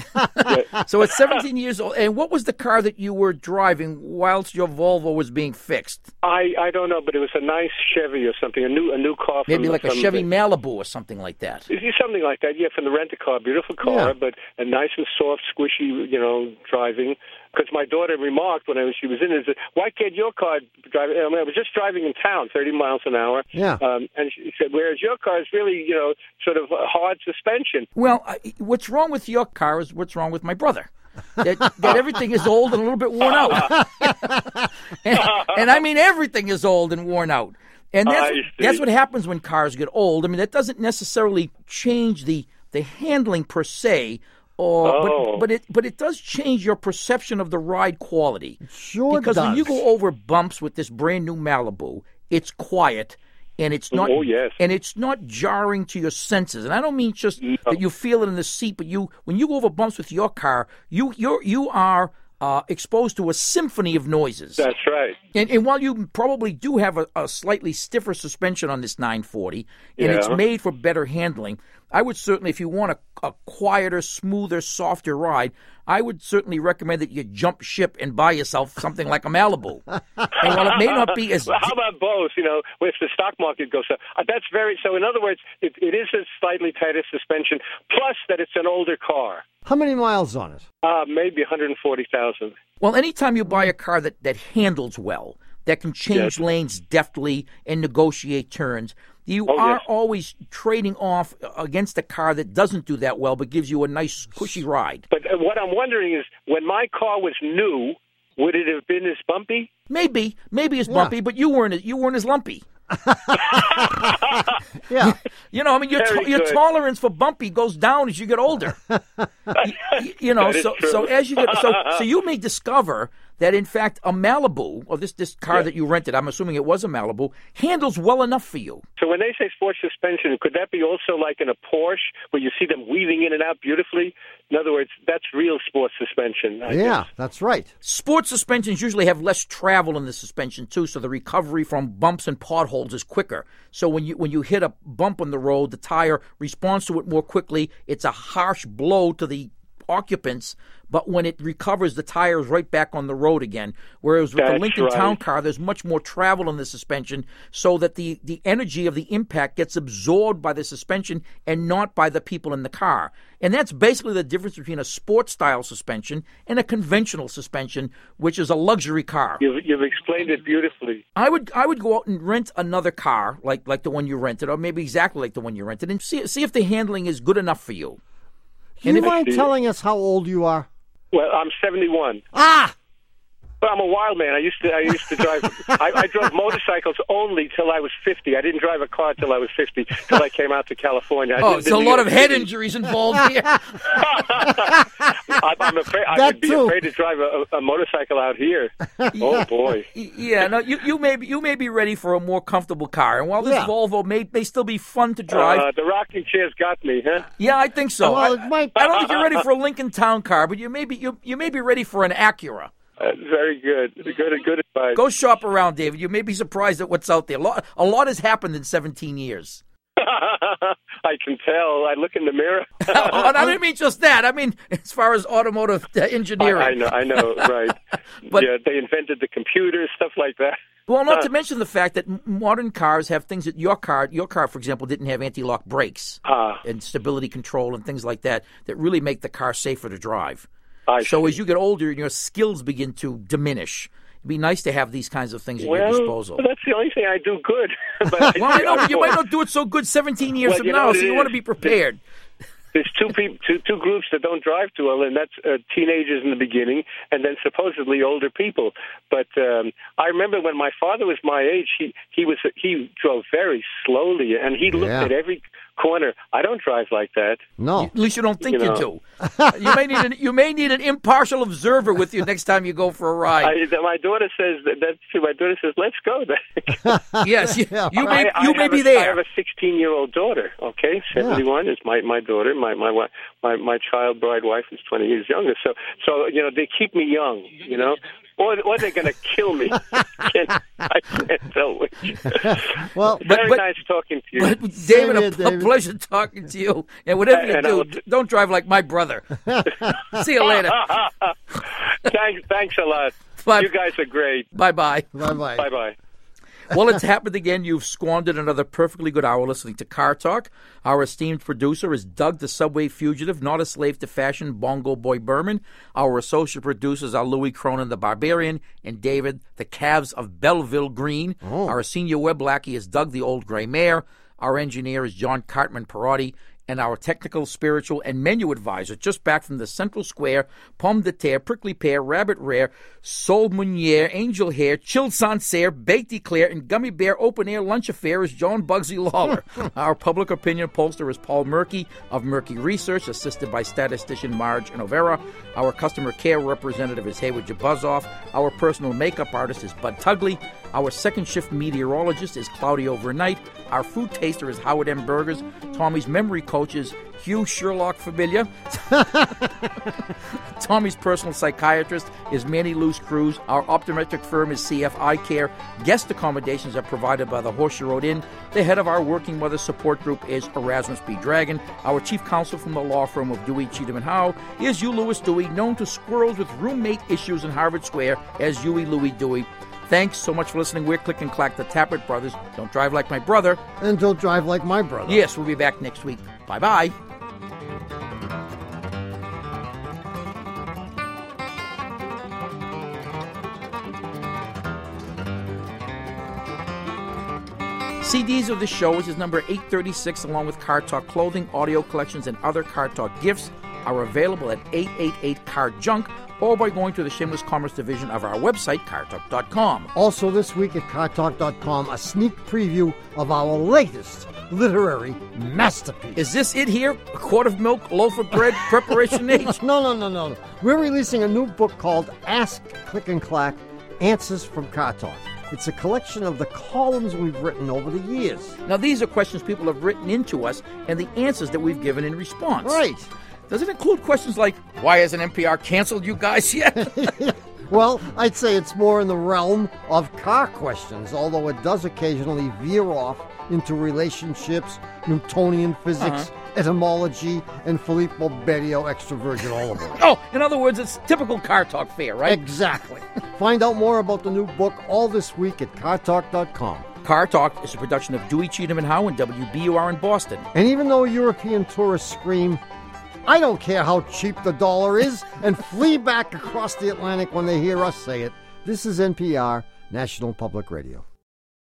So it's seventeen years old. And what was the car that you were driving whilst your Volvo was being fixed? I, I don't know, but it was a nice Chevy or something, a new a new car. Maybe from, like a from Chevy the, Malibu or something like that. Something like that, yeah, from the rent-a-car. Beautiful car, Yeah. but a nice and soft, squishy, you know, driving. Because my daughter remarked when I was, she was in it, said, why can't your car drive? I mean, I was just driving in town, thirty miles an hour. Yeah. Um, and she said, whereas your car is really, you know, sort of a hard suspension. Well, I, what's wrong with your car is what's wrong with my brother. That, that everything is old and a little bit worn out. and, and I mean everything is old and worn out. And that's, that's what happens when cars get old. I mean, that doesn't necessarily change the, the handling per se, or Oh. but but it but it does change your perception of the ride quality. Sure Because when does. you go over bumps with this brand new Malibu, it's quiet and it's not Oh, yes. and it's not jarring to your senses. And I don't mean just that you feel it in the seat, but you when you go over bumps with your car, you you you are uh, exposed to a symphony of noises. That's right. And, and while you probably do have a, a slightly stiffer suspension on this nine forty, and it's Yeah. made for better handling, I would certainly, if you want a, a quieter, smoother, softer ride, I would certainly recommend that you jump ship and buy yourself something like a Malibu. And while it may not be as... Well, how about both? You know, if the stock market goes up, uh, that's very. So, in other words, it, it is a slightly tighter suspension, plus that it's an older car. How many miles on it? Uh, maybe one hundred forty thousand. Well, anytime you buy a car that, that handles well, that can change Yes. lanes deftly and negotiate turns, you Oh, are yes. always trading off against a car that doesn't do that well but gives you a nice, cushy ride. But uh, what I'm wondering is, when my car was new, would it have been as bumpy? Maybe, maybe it's Yeah. bumpy, but you weren't as- you weren't as lumpy. Yeah. You know, I mean, your Very to- your good. tolerance for bumpy goes down as you get older. you, you know, That is so true. so as you get so so you may discover that in fact a Malibu or this this car Yeah. that you rented, I'm assuming it was a Malibu, handles well enough for you. So when they say sports suspension, could that be also like in a Porsche, where you see them weaving in and out beautifully? In other words, that's real sports suspension. I Yeah, guess. that's right. Sports suspensions usually have less travel in the suspension too, so the recovery from bumps and potholes is quicker. So when you when you hit a bump on the road, the tire responds to it more quickly. It's a harsh blow to the occupants, but when it recovers, the tire is right back on the road again. Whereas with the That's Lincoln right. Town car, there's much more travel in the suspension, so that the, the energy of the impact gets absorbed by the suspension and not by the people in the car. And that's basically the difference between a sports-style suspension and a conventional suspension, which is a luxury car. You've, you've explained it beautifully. I would I would go out and rent another car like like the one you rented, or maybe exactly like the one you rented, and see see if the handling is good enough for you. Do you if- mind telling us how old you are? Well, I'm seventy-one. Ah! But I'm a wild man. I used to I used to drive. I, I drove motorcycles only till I was fifty. I didn't drive a car till I was fifty. Till I came out to California. I Oh, lived it's a in New lot York of head City. injuries involved here. I, I'm afraid I That would be too. afraid to drive a, a motorcycle out here. Oh boy. Yeah, no, you, you may be you may be ready for a more comfortable car, and while this Yeah. Volvo may may still be fun to drive, Uh, the rocking chair's got me, huh? yeah, I think so. Well, I, it might- I don't think you're ready for a Lincoln Town car, but you may be you, you may be ready for an Acura. Uh, very good. Good, good advice. Go shop around, David. You may be surprised at what's out there. A lot, a lot has happened in seventeen years. I can tell. I look in the mirror. Oh, and I didn't mean just that. I mean, as far as automotive uh, I, engineering. I know. I know. Right. But- yeah, they invented the computer, stuff like that. Well, not to mention the fact that m- modern cars have things that your car, your car, for example, didn't have anti-lock brakes Ah. and stability control and things like that that really make the car safer to drive. I So see. as you get older, your skills begin to diminish. It'd be nice to have these kinds of things at your Well, disposal. that's the only thing I do good. But Well, I know, but you might not do it so good seventeen years Well, from you know now, what so it you want to is? be prepared. there's two people, two two groups that don't drive too well, and that's uh, teenagers in the beginning, and then supposedly older people. But um, I remember when my father was my age, he he was he drove very slowly, and he looked Yeah. at every corner. I don't drive like that. No. At least you don't think You you, know. do. You may need an you may need an impartial observer with you next time you go for a ride. I, my daughter says that. That's true. My daughter says, "Let's go." Yes, you, Yeah, you may I, you I may have be a, there. I have a sixteen-year-old daughter. Okay, seventy-one is my, my daughter. My my wi- my my child bride wife is twenty years younger. So so you know they keep me young. You know, or or they're going to kill me. I can't, I can't tell which. Well, Very but- nice talking to you. But David, Same a, here, a David. pleasure talking to you. And whatever you And do, I'll- don't drive like my brother. See you later. thanks thanks a lot. Bye. You guys are great. Bye bye. Bye-bye. Bye bye. Well, it's happened again. You've squandered another perfectly good hour listening to Car Talk. Our esteemed producer is Doug, the Subway Fugitive, not a slave to fashion, Bongo Boy Berman. Our associate producers are Louis Cronin, the Barbarian, and David, the Calves of Belleville Green. Our senior web lackey is Doug, the Old Gray Mare. Our engineer is John Cartman Perotti. And our technical, spiritual, and menu advisor, just back from the Central Square, Pomme de terre, prickly pear, rabbit rare, sole meuniere, angel hair, chilled sancerre, baked eclair, and gummy bear open-air lunch affair is John Bugsy Lawler. Our public opinion pollster is Paul Murky of Murky Research, assisted by statistician Marge Novera. Our customer care representative is Hayward Jabuzoff. Our personal makeup artist is Bud Tugley. Our second shift meteorologist is Cloudy Overnight. Our food taster is Howard M. Burgers. Tommy's memory coach is Hugh Sherlock Familia. Tommy's personal psychiatrist is Manny Luce Cruz. Our optometric firm is C F Eye Care. Guest accommodations are provided by the Horseshoe Road Inn. The head of our Working Mother support group is Erasmus B. Dragon. Our chief counsel from the law firm of Dewey, Cheatham and Howe is Hugh Lewis Dewey, known to squirrels with roommate issues in Harvard Square as Huey Louie Dewey. Thanks so much for listening. We're Click and Clack, the Tappert Brothers. Don't drive like my brother. And don't drive like my brother. Yes, we'll be back next week. Bye-bye. C Ds of the show, which is number eight thirty-six, along with Car Talk clothing, audio collections, and other Car Talk gifts, are available at eight eight eight car junk or by going to the Shameless Commerce division of our website, car talk dot com. Also this week at car talk dot com, a sneak preview of our latest literary masterpiece. Is this it here? A quart of milk, loaf of bread, preparation age? No, no, no, no. We're releasing a new book called Ask Click and Clack, Answers from Car Talk. It's a collection of the columns we've written over the years. Now, these are questions people have written into us and the answers that we've given in response. Right. Does it include questions like, why hasn't N P R canceled you guys yet? Well, I'd say it's more in the realm of car questions, although it does occasionally veer off into relationships, Newtonian physics, Uh-huh. etymology, and Filippo Berio extra virgin olive oil. Oh, in other words, it's typical Car Talk fare, right? Exactly. Find out more about the new book all this week at car talk dot com. Car Talk is a production of Dewey, Cheatham and Howe and W B U R in Boston. And even though European tourists scream, I don't care how cheap the dollar is, and flee back across the Atlantic when they hear us say it, this is N P R, National Public Radio.